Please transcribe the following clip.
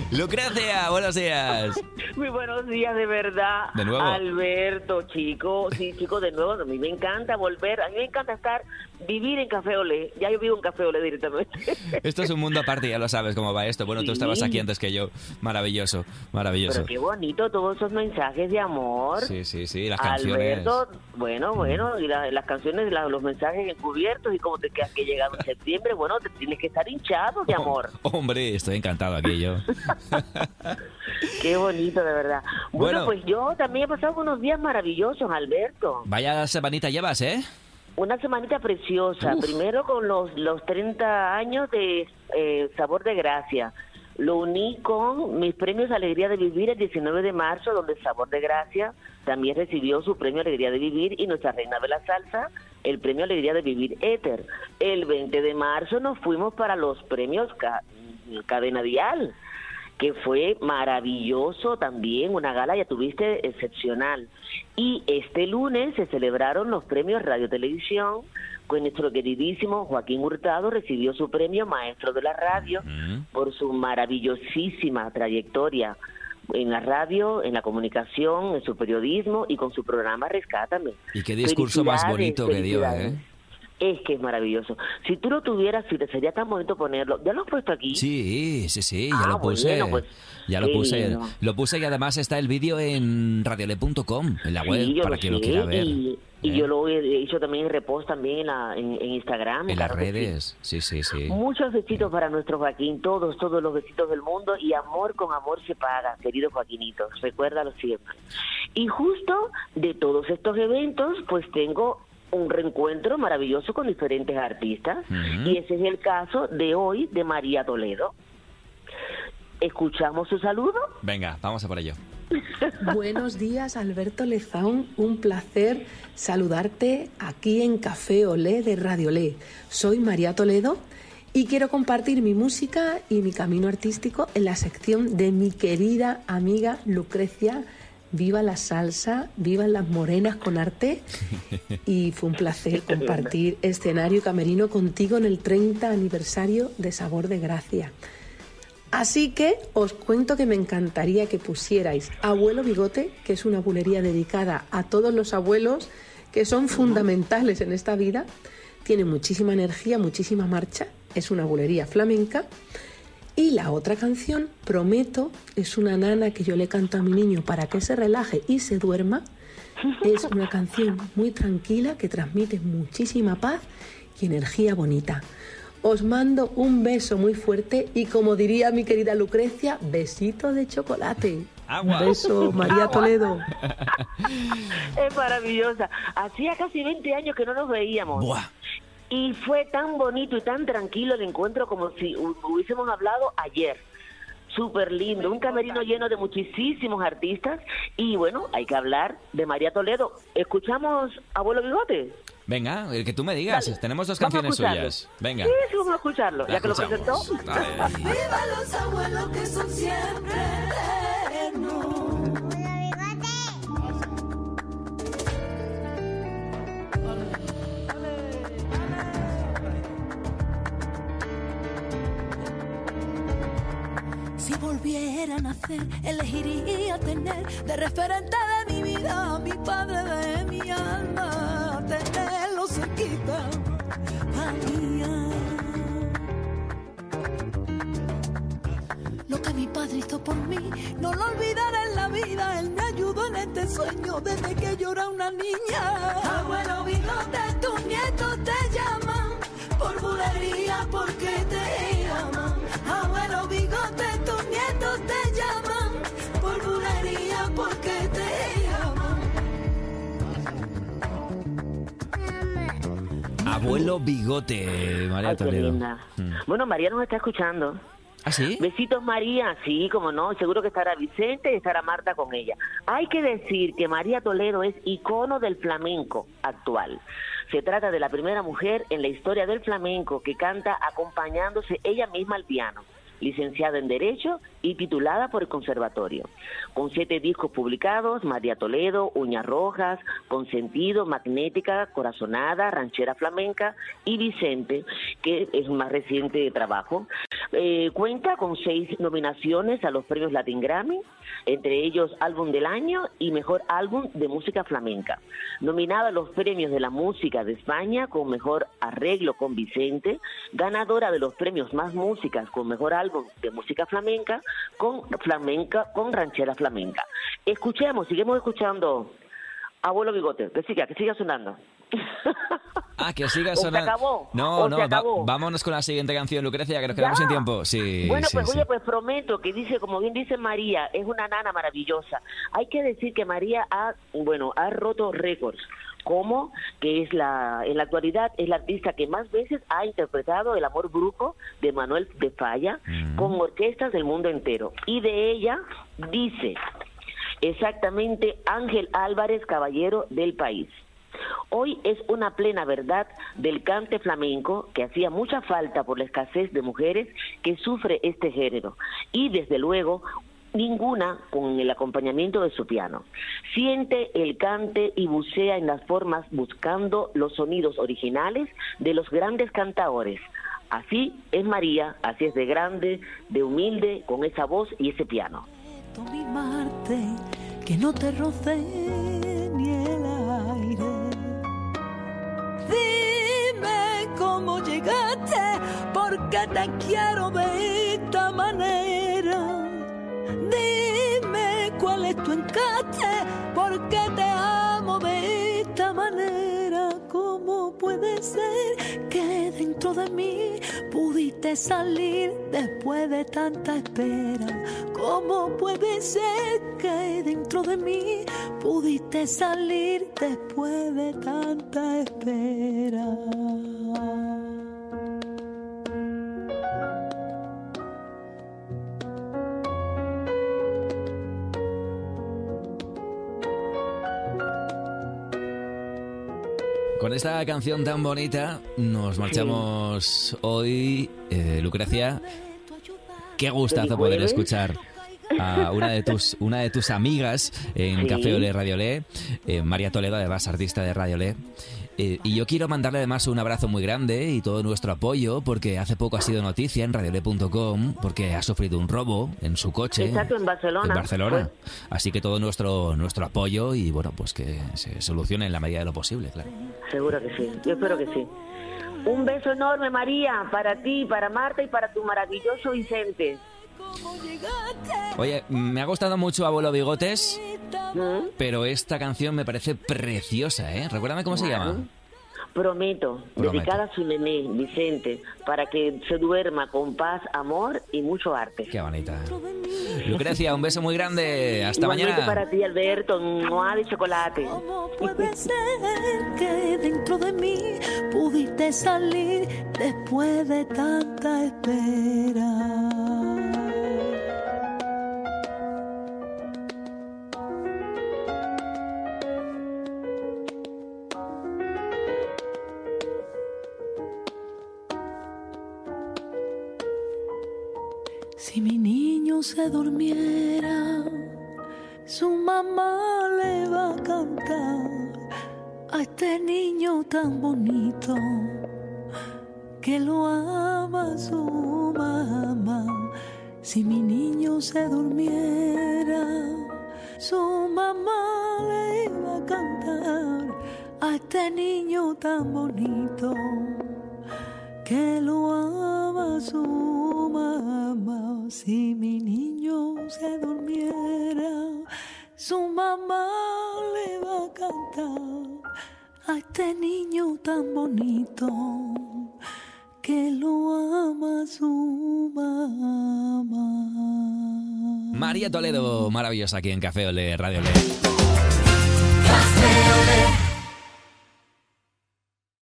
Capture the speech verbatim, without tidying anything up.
Lucrecia, buenos días. Muy buenos días, de verdad. De nuevo. Alberto, chico. Sí, chico, de nuevo. A mí me encanta volver. A mí me encanta estar, vivir en Café Olé. Ya yo vivo en Café Olé directamente. Esto es un mundo aparte, ya lo sabes cómo va esto. Bueno, Sí. tú estabas aquí antes que yo. Maravilloso, maravilloso. Pero qué bonito todos esos mensajes de amor. Sí, sí, sí, las canciones. Alberto, bueno, bueno, y la- las canciones, la- los mensajes encubiertos y cómo te quedas que llegado en septiembre, bueno, te tienes que estar hinchado de amor. Hombre, estoy encantado aquí yo. Qué bonito, de verdad. Bueno, Bueno. pues yo también he pasado unos días maravillosos, Alberto. Vaya semanita llevas, ¿eh? Una semanita preciosa. Uf. Primero con los, los treinta años de eh, Sabor de Gracia. Lo uní con mis premios Alegría de Vivir el diecinueve de marzo, donde Sabor de Gracia también recibió su premio Alegría de Vivir y nuestra reina de la salsa, el premio Alegría de Vivir Éter. El veinte de marzo nos fuimos para los premios Ca- Cadena Dial, que fue maravilloso también, una gala, ya tuviste, excepcional. Y este lunes se celebraron los premios Radio Televisión, con nuestro queridísimo Joaquín Hurtado recibió su premio Maestro de la Radio Mm. por su maravillosísima trayectoria en la radio, en la comunicación, en su periodismo y con su programa Rescátame. Y qué discurso más Felicidades, bonito que dio, felicidades. ¿eh? Es que es maravilloso. Si tú lo tuvieras, si te sería tan bonito ponerlo. ¿Ya lo has puesto aquí? Sí, sí, sí, ya Ah, lo puse. bueno, pues, ya lo qué puse. lindo. Lo puse y además está el vídeo en radiole punto com, en la Sí, web, yo para lo quien lo sé, quiera ver. Y, y ¿eh? yo lo he hecho también en repost también en, la, en, en Instagram. En claro las que sí. redes, sí, sí, sí. Muchos besitos para nuestro Joaquín, todos, todos los besitos del mundo, y amor con amor se paga, querido Joaquinito, recuérdalo siempre. Y justo de todos estos eventos, pues tengo un reencuentro maravilloso con diferentes artistas, Ujú. y ese es el caso de hoy de María Toledo. ¿Escuchamos su saludo? Venga, vamos a por ello. Buenos días, Alberto Lezaun. Un placer saludarte aquí en Café Olé de Radio Olé. Soy María Toledo y quiero compartir mi música y mi camino artístico en la sección de mi querida amiga Lucrecia. Viva la salsa, vivan las morenas con arte. Y fue un placer compartir escenario y camerino contigo en el treinta aniversario de Sabor de Gracia. Así que os cuento que me encantaría que pusierais Abuelo Bigote, que es una bulería dedicada a todos los abuelos que son fundamentales en esta vida. Tiene muchísima energía, muchísima marcha. Es una bulería flamenca. Y la otra canción, Prometo, es una nana que yo le canto a mi niño para que se relaje y se duerma. Es una canción muy tranquila que transmite muchísima paz y energía bonita. Os mando un beso muy fuerte y, como diría mi querida Lucrecia, besito de chocolate. Agua. Un beso, María Toledo. Es maravillosa. Hacía casi veinte años que no nos veíamos. Buah. Y fue tan bonito y tan tranquilo el encuentro como si hu- hubiésemos hablado ayer. Súper lindo, un camerino lleno de muchísimos artistas. Y bueno, hay que hablar de María Toledo. ¿Escuchamos Abuelo Bigote? Venga, el que tú me digas. Dale. Tenemos dos Vamos a canciones escucharlo. suyas. Venga. Sí, sí, vamos a escucharlo. La Ya que lo presentó. escuchamos. Dale. Viva los abuelos que son siempre eternos. Si volviera a nacer, elegiría tener de referente de mi vida a mi padre de mi alma, tenerlo cerquita a mía. Lo que mi padre hizo por mí, no lo olvidaré en la vida. Él me ayudó en este sueño desde que yo era una niña. Abuelo Bigote, tus nietos te llaman por bulería porque te aman. Abuelo Bigote, tus nietos te llaman por bulería porque te aman. Abuelo Bigote, María Ay, qué Toledo. linda. Mm. Bueno, María nos está escuchando. ¿Ah, sí? Besitos, María. Sí, como no, seguro que estará Vicente y estará Marta con ella. Hay que decir que María Toledo es icono del flamenco actual. Se trata de la primera mujer en la historia del flamenco que canta acompañándose ella misma al piano. Licenciada en Derecho y titulada por el Conservatorio. Con siete discos publicados, María Toledo, Uñas Rojas, Consentido, Magnética, Corazonada, Ranchera Flamenca y Vicente, que es un más reciente trabajo. Eh, cuenta con seis nominaciones a los premios Latin Grammy, entre ellos Álbum del Año y Mejor Álbum de Música Flamenca. Nominada a los premios de la música de España con Mejor Arreglo con Vicente, ganadora de los premios Más Músicas con Mejor Álbum de Música Flamenca con Flamenca con Ranchera Flamenca. Escuchemos, seguimos escuchando Abuelo Bigote, que siga, que siga sonando. Ah, que siga ¿O sonando. se acabó? No, ¿O no, se va- acabó? vámonos con la siguiente canción, Lucrecia, que nos quedamos ¿Ya? sin tiempo. Sí, Bueno, sí, pues sí. oye, pues prometo que dice, como bien dice María, es una nana maravillosa. Hay que decir que María ha, bueno, ha roto récords. Como que es la, en la actualidad es la artista que más veces ha interpretado El Amor Brujo de Manuel de Falla Mm. con orquestas del mundo entero. Y de ella dice exactamente Ángel Álvarez, caballero del país. Hoy es una plena verdad del cante flamenco que hacía mucha falta por la escasez de mujeres que sufre este género y desde luego ninguna con el acompañamiento de su piano. Siente el cante y bucea en las formas buscando los sonidos originales de los grandes cantadores. Así es María, así es de grande, de humilde, con esa voz y ese piano. Mi Marte, que no te roce ni el aire. Dime cómo llegaste, porque te quiero de esta manera. Dime cuál es tu encaje, porque te amo de esta manera. ¿Cómo puede ser que dentro de mí pudiste salir después de tanta espera? ¿Cómo puede ser que dentro de mí pudiste salir después de tanta espera? Con esta canción tan bonita nos marchamos hoy, eh, Lucrecia. Qué gustazo poder jueves? escuchar a una de tus una de tus amigas en Sí. Café Olé Radio Olé, eh, María Toledo, además artista de Radio Olé. Eh, y yo quiero mandarle además un abrazo muy grande y todo nuestro apoyo, porque hace poco ha sido noticia en radio olé punto com, porque ha sufrido un robo en su coche. Exacto, en Barcelona. En Barcelona. Pues. Así que todo nuestro nuestro apoyo y bueno, pues que se solucione en la medida de lo posible, claro. Seguro que sí, yo espero que sí. Un beso enorme, María, para ti, para Marta y para tu maravilloso Vicente. Oye, me ha gustado mucho Abuelo Bigotes, ¿Mm? pero esta canción me parece preciosa, ¿eh? Recuérdame cómo se llama. Prometo, Prometo. dedicada a su nené, Vicente, para que se duerma con paz, amor y mucho arte. Qué bonita. Lucrecia, un beso muy grande. Hasta Igualmente mañana. para ti, Alberto, mua de chocolate. ¿Cómo puede ser que dentro de mí pudiste salir después de tanta espera? Si mi niño se durmiera, su mamá le va a cantar a este niño tan bonito que lo ama su mamá. Si mi niño se durmiera, su mamá le va a cantar a este niño tan bonito que lo ama su mamá. Si mi niño se durmiera, su mamá le va a cantar a este niño tan bonito que lo ama su mamá. María Toledo, maravillosa aquí en Café Olé Radio Olé. Café Olé.